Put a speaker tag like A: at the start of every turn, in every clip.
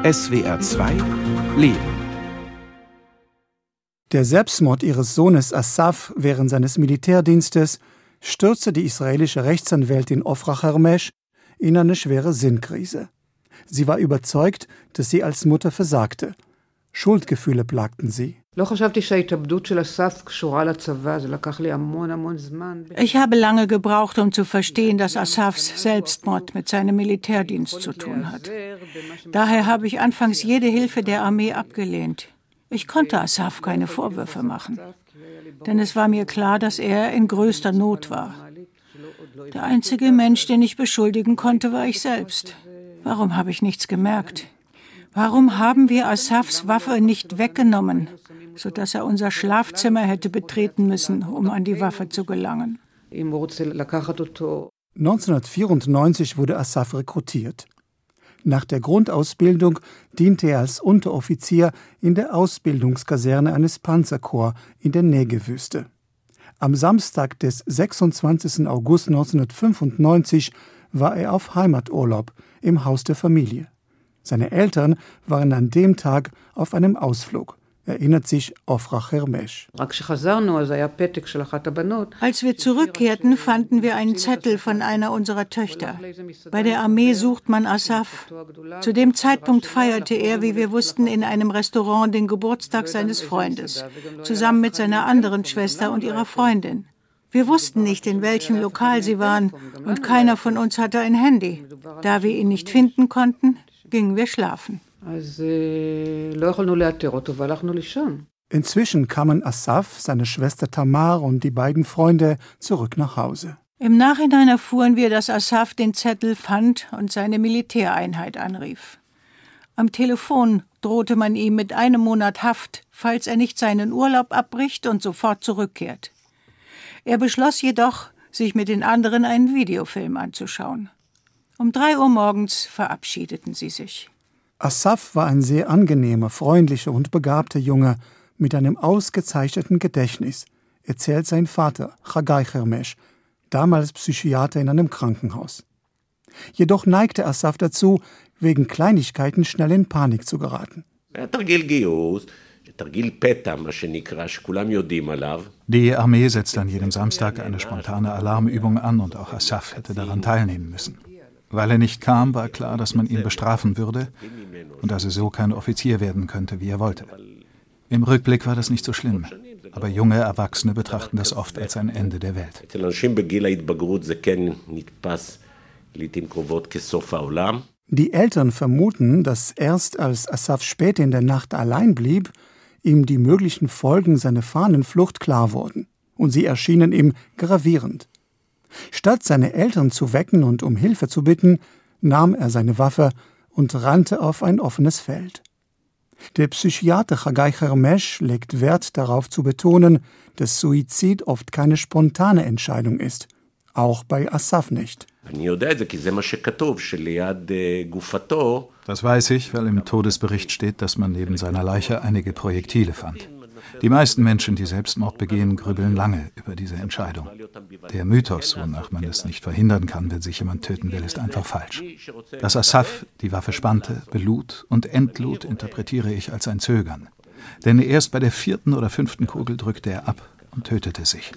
A: SWR 2 Leben.
B: Der Selbstmord ihres Sohnes Asaf während seines Militärdienstes stürzte die israelische Rechtsanwältin Ofra Hermesh in eine schwere Sinnkrise. Sie war überzeugt, dass sie als Mutter versagte. Schuldgefühle plagten sie.
C: Ich habe lange gebraucht, um zu verstehen, dass Asafs Selbstmord mit seinem Militärdienst zu tun hat. Daher habe ich anfangs jede Hilfe der Armee abgelehnt. Ich konnte Asaf keine Vorwürfe machen, denn es war mir klar, dass er in größter Not war. Der einzige Mensch, den ich beschuldigen konnte, war ich selbst. Warum habe ich nichts gemerkt? Warum haben wir Asafs Waffe nicht weggenommen, sodass er unser Schlafzimmer hätte betreten müssen, um an die Waffe zu gelangen?
B: 1994 wurde Asaf rekrutiert. Nach der Grundausbildung diente er als Unteroffizier in der Ausbildungskaserne eines Panzerkorps in der Negev-Wüste. Am Samstag des 26. August 1995 war er auf Heimaturlaub im Haus der Familie. Seine Eltern waren an dem Tag auf einem Ausflug, erinnert sich Ofra Hermesh.
C: Als wir zurückkehrten, fanden wir einen Zettel von einer unserer Töchter. Bei der Armee sucht man Asaf. Zu dem Zeitpunkt feierte er, wie wir wussten, in einem Restaurant den Geburtstag seines Freundes, zusammen mit seiner anderen Schwester und ihrer Freundin. Wir wussten nicht, in welchem Lokal sie waren, und keiner von uns hatte ein Handy. Da wir ihn nicht finden konnten, gingen wir schlafen.
B: Inzwischen kamen Asaf, seine Schwester Tamar und die beiden Freunde zurück nach Hause.
C: Im Nachhinein erfuhren wir, dass Asaf den Zettel fand und seine Militäreinheit anrief. Am Telefon drohte man ihm mit 1 Monat Haft, falls er nicht seinen Urlaub abbricht und sofort zurückkehrt. Er beschloss jedoch, sich mit den anderen einen Videofilm anzuschauen. Um 3 Uhr morgens verabschiedeten sie sich.
B: Asaf war ein sehr angenehmer, freundlicher und begabter Junge mit einem ausgezeichneten Gedächtnis, erzählt sein Vater, Chagai Hermesh, damals Psychiater in einem Krankenhaus. Jedoch neigte Asaf dazu, wegen Kleinigkeiten schnell in Panik zu geraten.
D: Die Armee setzt an jedem Samstag eine spontane Alarmübung an und auch Asaf hätte daran teilnehmen müssen. Weil er nicht kam, war klar, dass man ihn bestrafen würde und dass er so kein Offizier werden könnte, wie er wollte. Im Rückblick war das nicht so schlimm, aber junge Erwachsene betrachten das oft als ein Ende der Welt.
B: Die Eltern vermuten, dass erst als Asaf spät in der Nacht allein blieb, ihm die möglichen Folgen seiner Fahnenflucht klar wurden, und sie erschienen ihm gravierend. Statt seine Eltern zu wecken und um Hilfe zu bitten, nahm er seine Waffe und rannte auf ein offenes Feld. Der Psychiater Chagai Hermesh legt Wert darauf zu betonen, dass Suizid oft keine spontane Entscheidung ist, auch bei Asaf nicht.
D: Das weiß ich, weil im Todesbericht steht, dass man neben seiner Leiche einige Projektile fand. Die meisten Menschen, die Selbstmord begehen, grübeln lange über diese Entscheidung. Der Mythos, wonach man es nicht verhindern kann, wenn sich jemand töten will, ist einfach falsch. Dass Asaf die Waffe spannte, belud und entlud, interpretiere ich als ein Zögern. Denn erst bei der 4. oder 5. Kugel drückte er ab und tötete sich.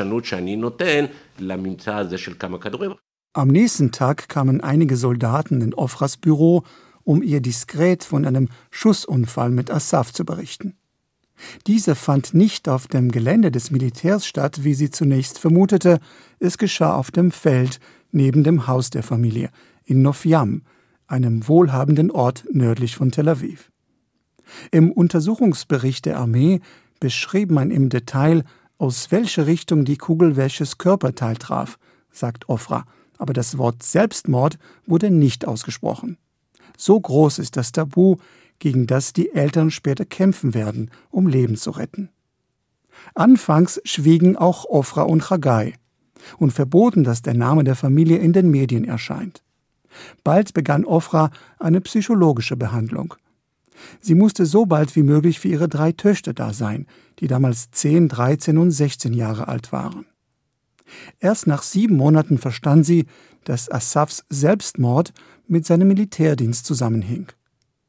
B: Am nächsten Tag kamen einige Soldaten in Ofras Büro, um ihr diskret von einem Schussunfall mit Asaf zu berichten. Dieser fand nicht auf dem Gelände des Militärs statt, wie sie zunächst vermutete. Es geschah auf dem Feld neben dem Haus der Familie in Nov Yam, einem wohlhabenden Ort nördlich von Tel Aviv. Im Untersuchungsbericht der Armee beschrieb man im Detail, aus welcher Richtung die Kugel welches Körperteil traf, sagt Ofra, aber das Wort Selbstmord wurde nicht ausgesprochen. So groß ist das Tabu, gegen das die Eltern später kämpfen werden, um Leben zu retten. Anfangs schwiegen auch Ofra und Chagai und verboten, dass der Name der Familie in den Medien erscheint. Bald begann Ofra eine psychologische Behandlung. Sie musste so bald wie möglich für ihre 3 Töchter da sein, die damals 10, 13 und 16 Jahre alt waren. Erst nach 7 Monaten verstand sie, dass Asafs Selbstmord mit seinem Militärdienst zusammenhing.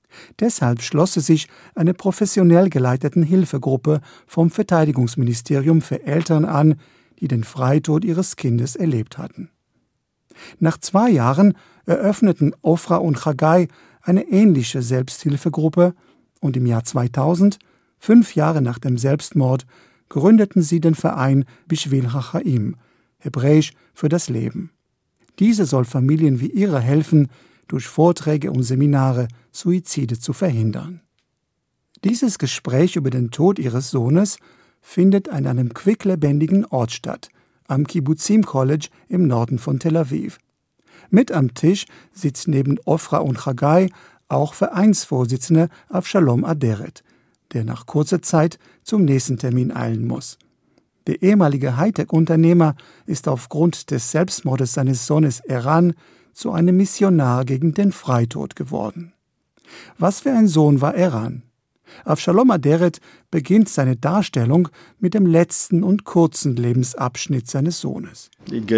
B: Deshalb schloss sie sich einer professionell geleiteten Hilfegruppe vom Verteidigungsministerium für Eltern an, die den Freitod ihres Kindes erlebt hatten. Nach 2 Jahren eröffneten Ofra und Chagai eine ähnliche Selbsthilfegruppe und im Jahr 2000, 5 Jahre nach dem Selbstmord, gründeten sie den Verein Bishvil HaChaim, hebräisch für das Leben. Diese soll Familien wie ihre helfen, durch Vorträge und Seminare Suizide zu verhindern. Dieses Gespräch über den Tod ihres Sohnes findet an einem quicklebendigen Ort statt, am Kibbutzim College im Norden von Tel Aviv. Mit am Tisch sitzt neben Ofra und Chagai auch Vereinsvorsitzender Avshalom Aderet, der nach kurzer Zeit zum nächsten Termin eilen muss. Der ehemalige Hightech-Unternehmer ist aufgrund des Selbstmordes seines Sohnes Eran zu einem Missionar gegen den Freitod geworden. Was für ein Sohn war Eran? Avshalom Aderet beginnt seine Darstellung mit dem letzten und kurzen Lebensabschnitt seines Sohnes.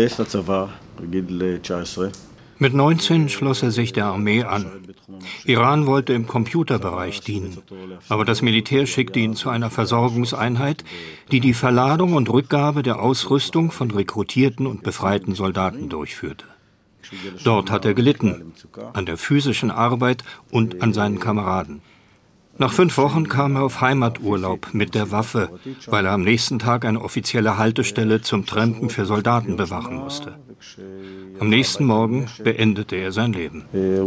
E: Mit 19 schloss er sich der Armee an. Eran wollte im Computerbereich dienen, aber das Militär schickte ihn zu einer Versorgungseinheit, die die Verladung und Rückgabe der Ausrüstung von rekrutierten und befreiten Soldaten durchführte. Dort hat er gelitten, an der physischen Arbeit und an seinen Kameraden. Nach 5 Wochen kam er auf Heimaturlaub mit der Waffe, weil er am nächsten Tag eine offizielle Haltestelle zum Trampen für Soldaten bewachen musste. Am nächsten Morgen beendete er sein Leben.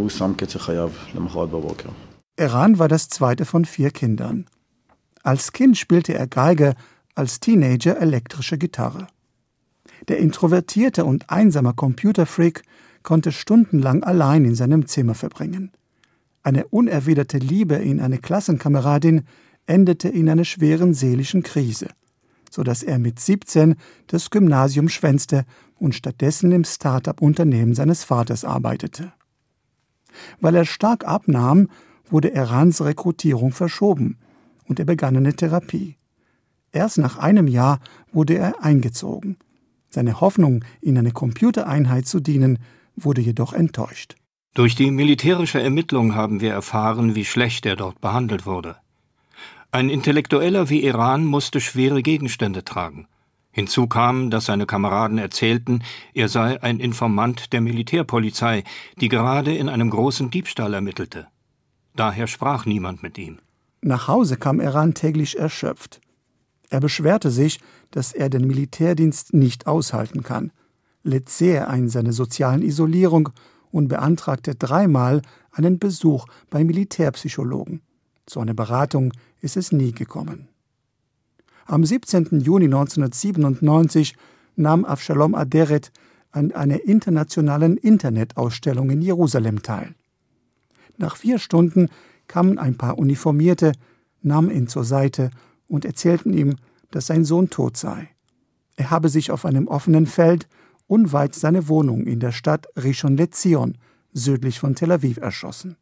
B: Eran war das zweite von 4 Kindern. Als Kind spielte er Geige, als Teenager elektrische Gitarre. Der introvertierte und einsame Computerfreak konnte stundenlang allein in seinem Zimmer verbringen. Eine unerwiderte Liebe in eine Klassenkameradin endete in einer schweren seelischen Krise, sodass er mit 17 das Gymnasium schwänzte und stattdessen im Start-up-Unternehmen seines Vaters arbeitete. Weil er stark abnahm, wurde Erans Rekrutierung verschoben und er begann eine Therapie. Erst nach einem Jahr wurde er eingezogen. Seine Hoffnung, in einer Computereinheit zu dienen, wurde jedoch enttäuscht.
E: Durch die militärische Ermittlung haben wir erfahren, wie schlecht er dort behandelt wurde. Ein Intellektueller wie Eran musste schwere Gegenstände tragen. Hinzu kam, dass seine Kameraden erzählten, er sei ein Informant der Militärpolizei, die gerade in einem großen Diebstahl ermittelte. Daher sprach niemand mit ihm.
B: Nach Hause kam Eran täglich erschöpft. Er beschwerte sich, dass er den Militärdienst nicht aushalten kann, litt sehr an seiner sozialen Isolierung und beantragte 3-mal einen Besuch bei Militärpsychologen. Zu einer Beratung ist es nie gekommen. Am 17. Juni 1997 nahm Avshalom Aderet an einer internationalen Internetausstellung in Jerusalem teil. Nach 4 Stunden kamen ein paar Uniformierte, nahmen ihn zur Seite und erzählten ihm, dass sein Sohn tot sei. Er habe sich auf einem offenen Feld unweit seiner Wohnung in der Stadt Rishon LeZion, südlich von Tel Aviv, erschossen.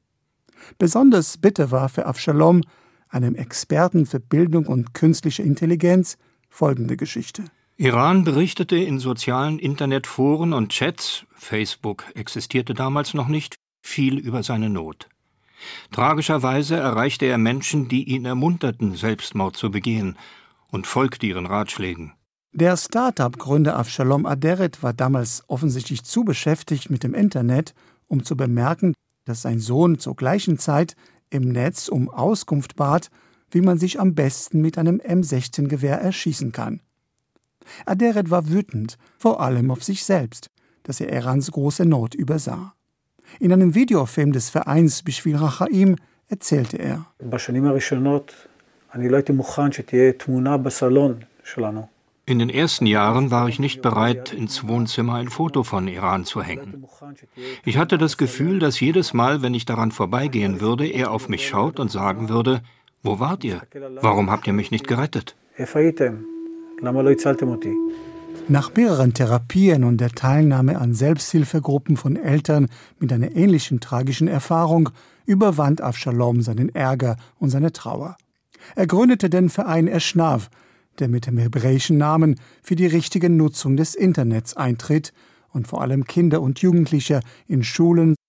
B: Besonders bitter war für Avshalom, einem Experten für Bildung und künstliche Intelligenz, folgende Geschichte.
E: Eran berichtete in sozialen Internetforen und Chats, Facebook existierte damals noch nicht, viel über seine Not. Tragischerweise erreichte er Menschen, die ihn ermunterten, Selbstmord zu begehen, und folgte ihren Ratschlägen.
B: Der Start-up-Gründer Avshalom Aderet war damals offensichtlich zu beschäftigt mit dem Internet, um zu bemerken, dass sein Sohn zur gleichen Zeit im Netz um Auskunft bat, wie man sich am besten mit einem M16-Gewehr erschießen kann. Aderet war wütend, vor allem auf sich selbst, dass er Erans große Not übersah. In einem Videofilm des Vereins Bishvil HaChaim erzählte er:
E: In den ersten Jahren war ich nicht bereit, ins Wohnzimmer ein Foto von Eran zu hängen. Ich hatte das Gefühl, dass jedes Mal, wenn ich daran vorbeigehen würde, er auf mich schaut und sagen würde: Wo wart ihr? Warum habt ihr mich nicht gerettet?
B: Nach mehreren Therapien und der Teilnahme an Selbsthilfegruppen von Eltern mit einer ähnlichen tragischen Erfahrung überwand Avshalom seinen Ärger und seine Trauer. Er gründete den Verein Eschnav, der mit dem hebräischen Namen für die richtige Nutzung des Internets eintritt und vor allem Kinder und Jugendliche in Schulen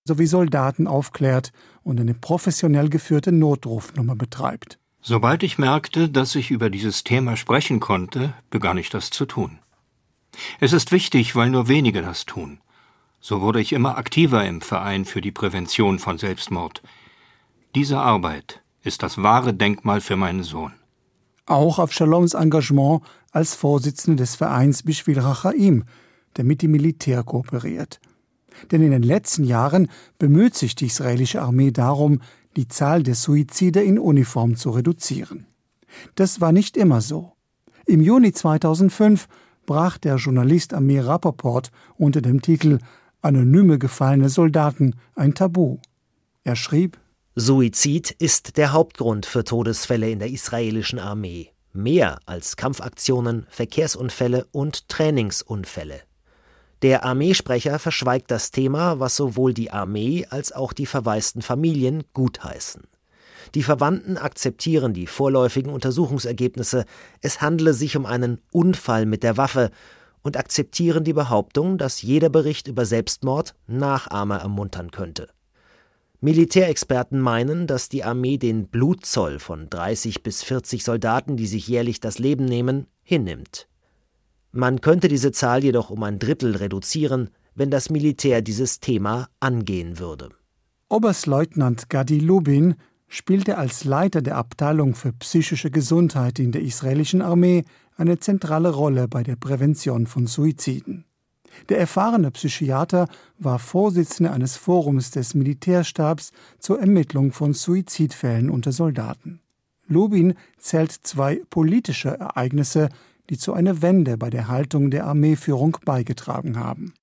B: sowie Soldaten aufklärt und eine professionell geführte Notrufnummer betreibt.
E: Sobald ich merkte, dass ich über dieses Thema sprechen konnte, begann ich das zu tun. Es ist wichtig, weil nur wenige das tun. So wurde ich immer aktiver im Verein für die Prävention von Selbstmord. Diese Arbeit ist das wahre Denkmal für meinen Sohn.
B: Auch auf Shaloms Engagement als Vorsitzende des Vereins Bishvil Rachaim, der mit dem Militär kooperiert. Denn in den letzten Jahren bemüht sich die israelische Armee darum, die Zahl der Suizide in Uniform zu reduzieren. Das war nicht immer so. Im Juni 2005 brach der Journalist Amir Rapaport unter dem Titel »Anonyme gefallene Soldaten« ein Tabu. Er schrieb:
F: Suizid ist der Hauptgrund für Todesfälle in der israelischen Armee. Mehr als Kampfaktionen, Verkehrsunfälle und Trainingsunfälle. Der Armeesprecher verschweigt das Thema, was sowohl die Armee als auch die verwaisten Familien gutheißen. Die Verwandten akzeptieren die vorläufigen Untersuchungsergebnisse, es handele sich um einen Unfall mit der Waffe und akzeptieren die Behauptung, dass jeder Bericht über Selbstmord Nachahmer ermuntern könnte. Militärexperten meinen, dass die Armee den Blutzoll von 30 bis 40 Soldaten, die sich jährlich das Leben nehmen, hinnimmt. Man könnte diese Zahl jedoch um ein Drittel reduzieren, wenn das Militär dieses Thema angehen würde.
B: Oberstleutnant Gadi Lubin spielte als Leiter der Abteilung für psychische Gesundheit in der israelischen Armee eine zentrale Rolle bei der Prävention von Suiziden. Der erfahrene Psychiater war Vorsitzender eines Forums des Militärstabs zur Ermittlung von Suizidfällen unter Soldaten. Lubin zählt 2 politische Ereignisse, die zu einer Wende bei der Haltung der Armeeführung beigetragen haben.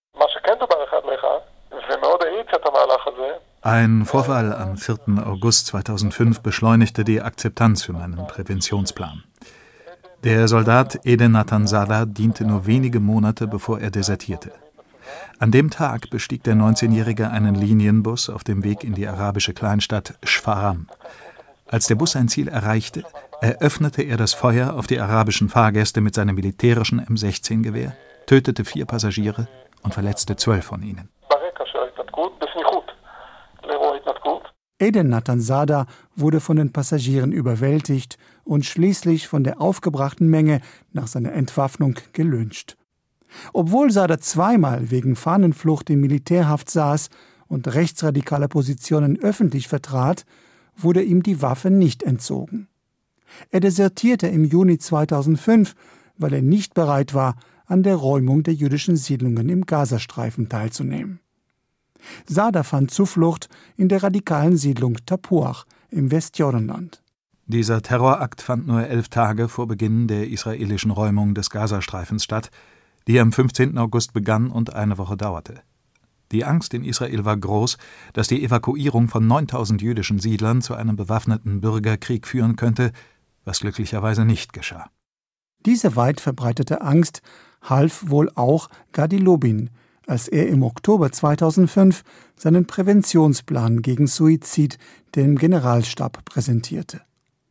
D: Ein Vorfall am 4. August 2005 beschleunigte die Akzeptanz für meinen Präventionsplan. Der Soldat Eden Natan Sada diente nur wenige Monate, bevor er desertierte. An dem Tag bestieg der 19-Jährige einen Linienbus auf dem Weg in die arabische Kleinstadt Schfaram. Als der Bus sein Ziel erreichte, eröffnete er das Feuer auf die arabischen Fahrgäste mit seinem militärischen M16-Gewehr, tötete 4 Passagiere und verletzte 12 von ihnen.
B: Eden Natan Sada wurde von den Passagieren überwältigt und schließlich von der aufgebrachten Menge nach seiner Entwaffnung gelyncht. Obwohl Sada 2-mal wegen Fahnenflucht in Militärhaft saß und rechtsradikale Positionen öffentlich vertrat, wurde ihm die Waffe nicht entzogen. Er desertierte im Juni 2005, weil er nicht bereit war, an der Räumung der jüdischen Siedlungen im Gazastreifen teilzunehmen. Sada fand Zuflucht in der radikalen Siedlung Tapuach im Westjordanland.
D: Dieser Terrorakt fand nur 11 Tage vor Beginn der israelischen Räumung des Gazastreifens statt, die am 15. August begann und eine Woche dauerte. Die Angst in Israel war groß, dass die Evakuierung von 9.000 jüdischen Siedlern zu einem bewaffneten Bürgerkrieg führen könnte, was glücklicherweise nicht geschah.
B: Diese weit verbreitete Angst half wohl auch Gadi Lubin, als er im Oktober 2005 seinen Präventionsplan gegen Suizid dem Generalstab präsentierte.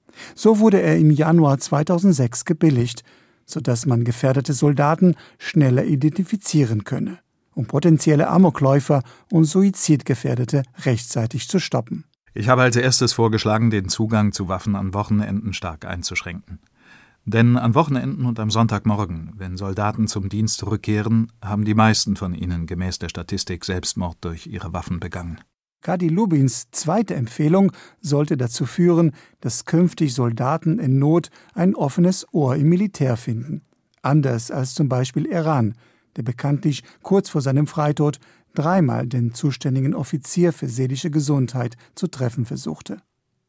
B: So wurde er im Januar 2006 gebilligt, sodass man gefährdete Soldaten schneller identifizieren könne, um potenzielle Amokläufer und Suizidgefährdete rechtzeitig zu stoppen.
D: Ich habe als erstes vorgeschlagen, den Zugang zu Waffen an Wochenenden stark einzuschränken. Denn an Wochenenden und am Sonntagmorgen, wenn Soldaten zum Dienst zurückkehren, haben die meisten von ihnen gemäß der Statistik Selbstmord durch ihre Waffen begangen.
B: Gadi Lubins zweite Empfehlung sollte dazu führen, dass künftig Soldaten in Not ein offenes Ohr im Militär finden. Anders als zum Beispiel Iran, der bekanntlich kurz vor seinem Freitod 3-mal den zuständigen Offizier für seelische Gesundheit zu treffen versuchte.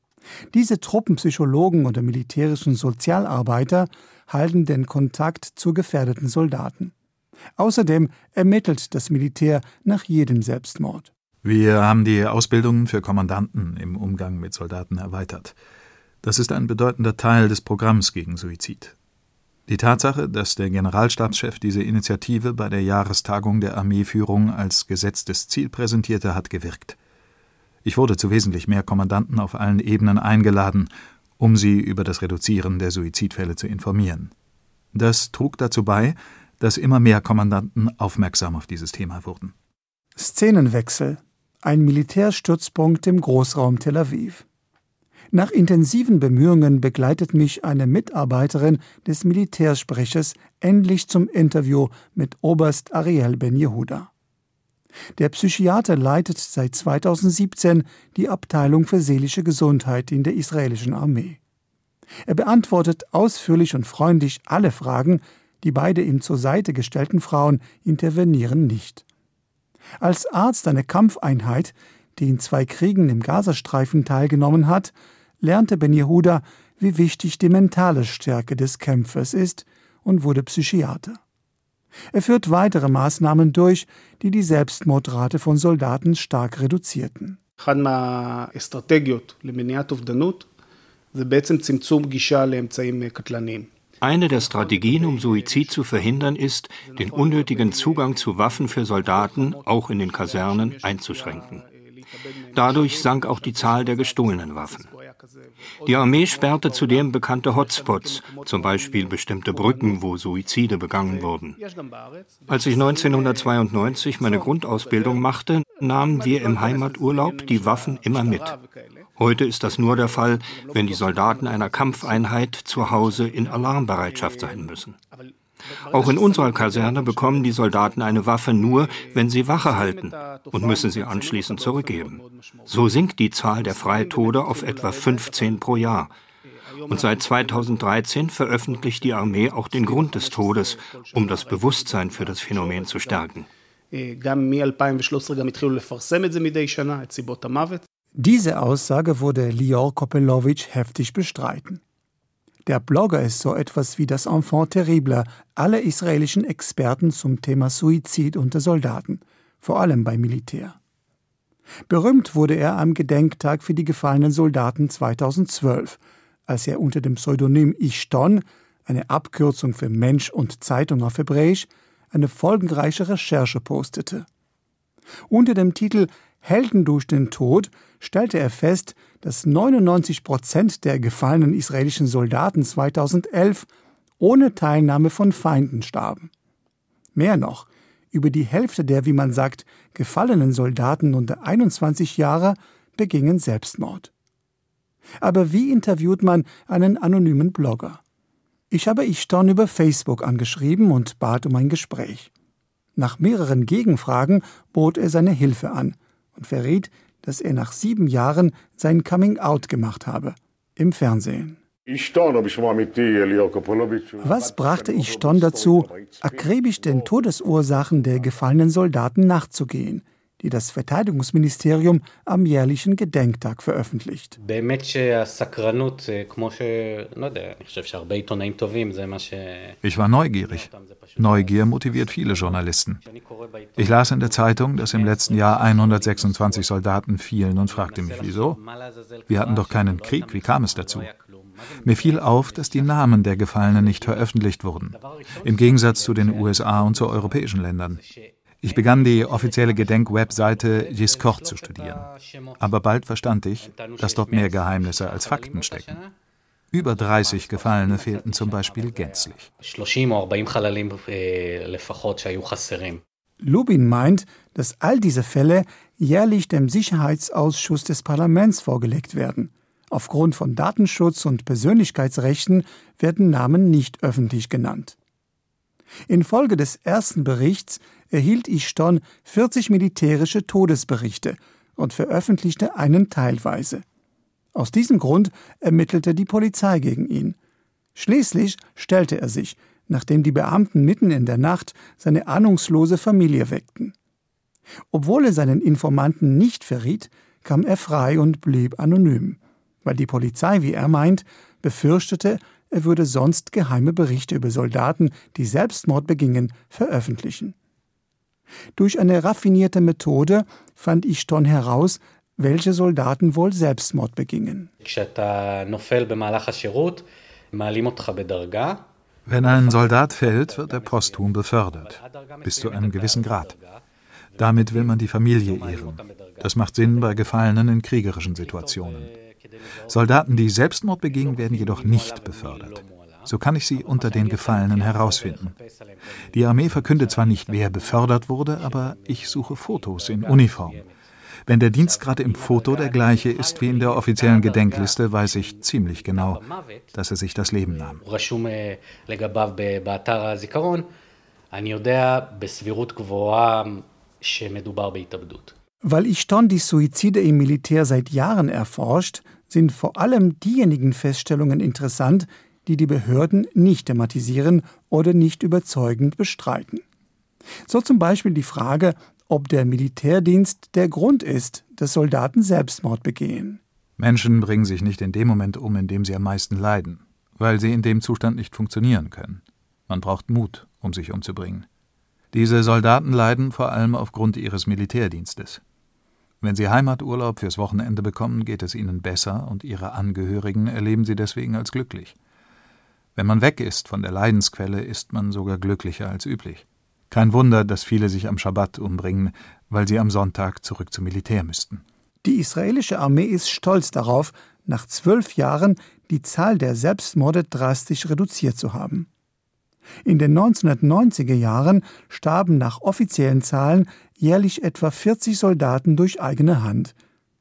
B: Diese Truppenpsychologen oder militärischen Sozialarbeiter halten den Kontakt zu gefährdeten Soldaten. Außerdem ermittelt das Militär nach jedem Selbstmord.
D: Wir haben die Ausbildungen für Kommandanten im Umgang mit Soldaten erweitert. Das ist ein bedeutender Teil des Programms gegen Suizid. Die Tatsache, dass der Generalstabschef diese Initiative bei der Jahrestagung der Armeeführung als gesetztes Ziel präsentierte, hat gewirkt. Ich wurde zu wesentlich mehr Kommandanten auf allen Ebenen eingeladen, um sie über das Reduzieren der Suizidfälle zu informieren. Das trug dazu bei, dass immer mehr Kommandanten aufmerksam auf dieses Thema wurden.
B: Szenenwechsel. ein Militärstützpunkt im Großraum Tel Aviv. Nach intensiven Bemühungen begleitet mich eine Mitarbeiterin des Militärsprechers endlich zum Interview mit Oberst Ariel Ben Yehuda. Der Psychiater leitet seit 2017 die Abteilung für seelische Gesundheit in der israelischen Armee. Er beantwortet ausführlich und freundlich alle Fragen, die beide ihm zur Seite gestellten Frauen intervenieren nicht. Als Arzt einer Kampfeinheit, die in 2 Kriegen im Gazastreifen teilgenommen hat, lernte Ben Yehuda, wie wichtig die mentale Stärke des Kämpfers ist, und wurde Psychiater. Er führt weitere Maßnahmen durch, die die Selbstmordrate von Soldaten stark reduzierten.
E: Eine der Strategien, um Suizid zu verhindern, ist, den unnötigen Zugang zu Waffen für Soldaten, auch in den Kasernen, einzuschränken. Dadurch sank auch die Zahl der gestohlenen Waffen. Die Armee sperrte zudem bekannte Hotspots, zum Beispiel bestimmte Brücken, wo Suizide begangen wurden. Als ich 1992 meine Grundausbildung machte, nahmen wir im Heimaturlaub die Waffen immer mit. Heute ist das nur der Fall, wenn die Soldaten einer Kampfeinheit zu Hause in Alarmbereitschaft sein müssen. Auch in unserer Kaserne bekommen die Soldaten eine Waffe nur, wenn sie Wache halten und müssen sie anschließend zurückgeben. So sinkt die Zahl der Freitode auf etwa 15 pro Jahr. Und seit 2013 veröffentlicht die Armee auch den Grund des Todes, um das Bewusstsein für das Phänomen zu stärken.
B: Diese Aussage wurde Lior Kopelowitsch heftig bestreiten. Der Blogger ist so etwas wie das Enfant terrible aller israelischen Experten zum Thema Suizid unter Soldaten, vor allem beim Militär. Berühmt wurde er am Gedenktag für die gefallenen Soldaten 2012, als er unter dem Pseudonym Ishton, eine Abkürzung für Mensch und Zeitung auf Hebräisch, eine folgenreiche Recherche postete. Unter dem Titel »Helden durch den Tod« stellte er fest, dass 99% der gefallenen israelischen Soldaten 2011 ohne Teilnahme von Feinden starben. Mehr noch, über die Hälfte der, wie man sagt, gefallenen Soldaten unter 21 Jahre begingen Selbstmord. Aber wie interviewt man einen anonymen Blogger? Ich habe Ishton über Facebook angeschrieben und bat um ein Gespräch. Nach mehreren Gegenfragen bot er seine Hilfe an und verriet, dass er nach 7 Jahren sein Coming-out gemacht habe, im Fernsehen. Was brachte Ishton dazu, akribisch den Todesursachen der gefallenen Soldaten nachzugehen, die das Verteidigungsministerium am jährlichen Gedenktag veröffentlicht?
D: Ich war neugierig. Neugier motiviert viele Journalisten. Ich las in der Zeitung, dass im letzten Jahr 126 Soldaten fielen und fragte mich, wieso? Wir hatten doch keinen Krieg, wie kam es dazu? Mir fiel auf, dass die Namen der Gefallenen nicht veröffentlicht wurden, im Gegensatz zu den USA und zu europäischen Ländern. Ich begann die offizielle Gedenkwebseite Yizkor zu studieren. Aber bald verstand ich, dass dort mehr Geheimnisse als Fakten stecken. Über 30 Gefallene fehlten zum Beispiel gänzlich.
B: Lubin meint, dass all diese Fälle jährlich dem Sicherheitsausschuss des Parlaments vorgelegt werden. Aufgrund von Datenschutz und Persönlichkeitsrechten werden Namen nicht öffentlich genannt. Infolge des ersten Berichts erhielt Ishton 40 militärische Todesberichte und veröffentlichte einen teilweise. Aus diesem Grund ermittelte die Polizei gegen ihn. Schließlich stellte er sich, nachdem die Beamten mitten in der Nacht seine ahnungslose Familie weckten. Obwohl er seinen Informanten nicht verriet, kam er frei und blieb anonym, weil die Polizei, wie er meint, befürchtete, er würde sonst geheime Berichte über Soldaten, die Selbstmord begingen, veröffentlichen. Durch eine raffinierte Methode fand Ishton heraus, welche Soldaten wohl Selbstmord begingen.
D: Wenn ein Soldat fällt, wird er posthum befördert, bis zu einem gewissen Grad. Damit will man die Familie ehren. Das macht Sinn bei Gefallenen in kriegerischen Situationen. Soldaten, die Selbstmord begingen, werden jedoch nicht befördert. So kann ich sie unter den Gefallenen herausfinden. Die Armee verkündet zwar nicht, wer befördert wurde, aber ich suche Fotos in Uniform. Wenn der Dienstgrad im Foto der gleiche ist wie in der offiziellen Gedenkliste, weiß ich ziemlich genau, dass er sich das Leben nahm.
B: Weil Ishton die Suizide im Militär seit Jahren erforscht, sind vor allem diejenigen Feststellungen interessant, die die Behörden nicht thematisieren oder nicht überzeugend bestreiten. So zum Beispiel die Frage, ob der Militärdienst der Grund ist, dass Soldaten Selbstmord begehen.
D: Menschen bringen sich nicht in dem Moment um, in dem sie am meisten leiden, weil sie in dem Zustand nicht funktionieren können. Man braucht Mut, um sich umzubringen. Diese Soldaten leiden vor allem aufgrund ihres Militärdienstes. Wenn sie Heimaturlaub fürs Wochenende bekommen, geht es ihnen besser und ihre Angehörigen erleben sie deswegen als glücklich. Wenn man weg ist von der Leidensquelle, ist man sogar glücklicher als üblich. Kein Wunder, dass viele sich am Schabbat umbringen, weil sie am Sonntag zurück zum Militär müssten.
B: Die israelische Armee ist stolz darauf, nach 12 Jahren die Zahl der Selbstmorde drastisch reduziert zu haben. In den 1990er Jahren starben nach offiziellen Zahlen jährlich etwa 40 Soldaten durch eigene Hand.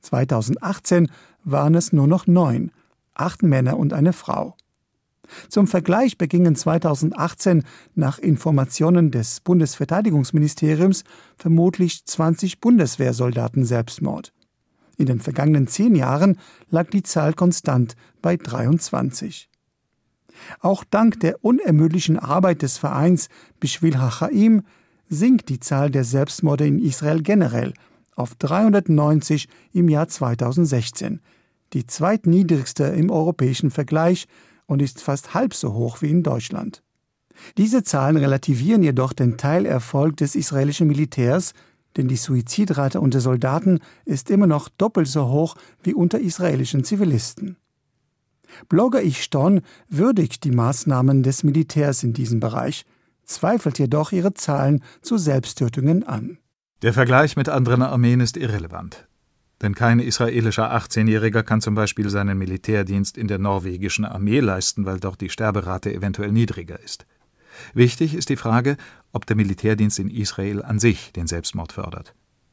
B: 2018 waren es nur noch 9, 8 Männer und eine Frau. Zum Vergleich begingen 2018 nach Informationen des Bundesverteidigungsministeriums vermutlich 20 Bundeswehrsoldaten Selbstmord. In den vergangenen 10 Jahren lag die Zahl konstant bei 23. Auch dank der unermüdlichen Arbeit des Vereins Bishvil HaChaim sinkt die Zahl der Selbstmorde in Israel generell auf 390 im Jahr 2016, die zweitniedrigste im europäischen Vergleich, und ist fast halb so hoch wie in Deutschland. Diese Zahlen relativieren jedoch den Teilerfolg des israelischen Militärs, denn die Suizidrate unter Soldaten ist immer noch doppelt so hoch wie unter israelischen Zivilisten. Blogger Ishton würdigt die Maßnahmen des Militärs in diesem Bereich, zweifelt jedoch ihre Zahlen zu Selbsttötungen an.
D: Der Vergleich mit anderen Armeen ist irrelevant. Denn kein israelischer 18-Jähriger kann zum Beispiel seinen Militärdienst in der norwegischen Armee leisten, weil dort die Sterberate eventuell niedriger ist. Wichtig ist die Frage, ob der Militärdienst in Israel an sich den Selbstmord fördert.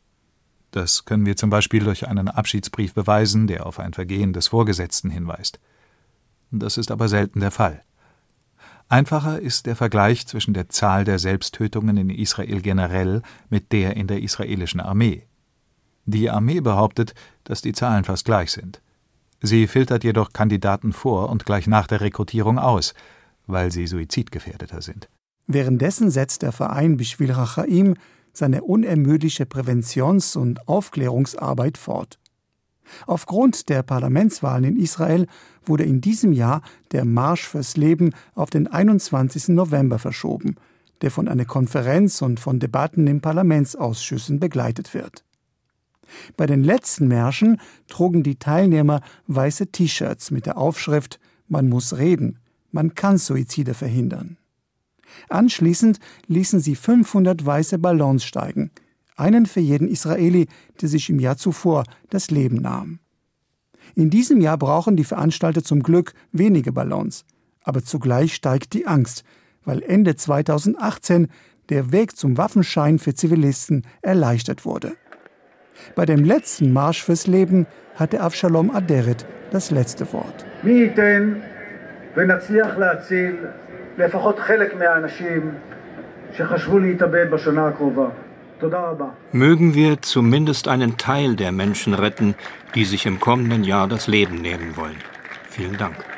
D: Das können wir zum Beispiel durch einen Abschiedsbrief beweisen, der auf ein Vergehen des Vorgesetzten hinweist. Das ist aber selten der Fall. Einfacher ist der Vergleich zwischen der Zahl der Selbsttötungen in Israel generell mit der in der israelischen Armee. Die Armee behauptet, dass die Zahlen fast gleich sind. Sie filtert jedoch Kandidaten vor und gleich nach der Rekrutierung aus, weil sie suizidgefährdeter sind.
B: Währenddessen setzt der Verein Bishvil HaChaim seine unermüdliche Präventions- und Aufklärungsarbeit fort. Aufgrund der Parlamentswahlen in Israel wurde in diesem Jahr der Marsch fürs Leben auf den 21. November verschoben, der von einer Konferenz und von Debatten in Parlamentsausschüssen begleitet wird. Bei den letzten Märschen trugen die Teilnehmer weiße T-Shirts mit der Aufschrift »Man muss reden, man kann Suizide verhindern«. Anschließend ließen sie 500 weiße Ballons steigen, einen für jeden Israeli, der sich im Jahr zuvor das Leben nahm. In diesem Jahr brauchen die Veranstalter zum Glück wenige Ballons, aber zugleich steigt die Angst, weil Ende 2018 der Weg zum Waffenschein für Zivilisten erleichtert wurde. Bei dem letzten Marsch fürs Leben hatte Avshalom Aderet das letzte Wort.
E: Mögen wir zumindest einen Teil der Menschen retten, die sich im kommenden Jahr das Leben nehmen wollen. Vielen Dank.